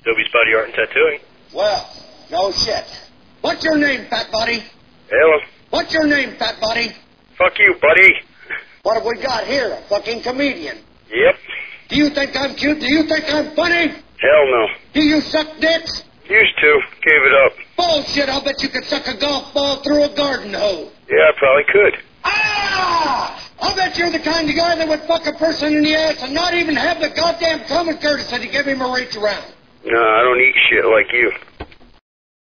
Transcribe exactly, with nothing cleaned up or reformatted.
Dobie's Body Art and Tattooing. Well, no shit. What's your name, fat body? Hello. What's your name, fat body? Fuck you, buddy. What have we got here? A fucking comedian. Yep. Do you think I'm cute? Do you think I'm funny? Hell no. Do you suck dicks? Used to. Gave it up. Bullshit, I'll bet you could suck a golf ball through a garden hose. Yeah, I probably could. Ah! I'll bet you're the kind of guy that would fuck a person in the ass and not even have the goddamn common courtesy to give him a reach around. No, I don't eat shit like you.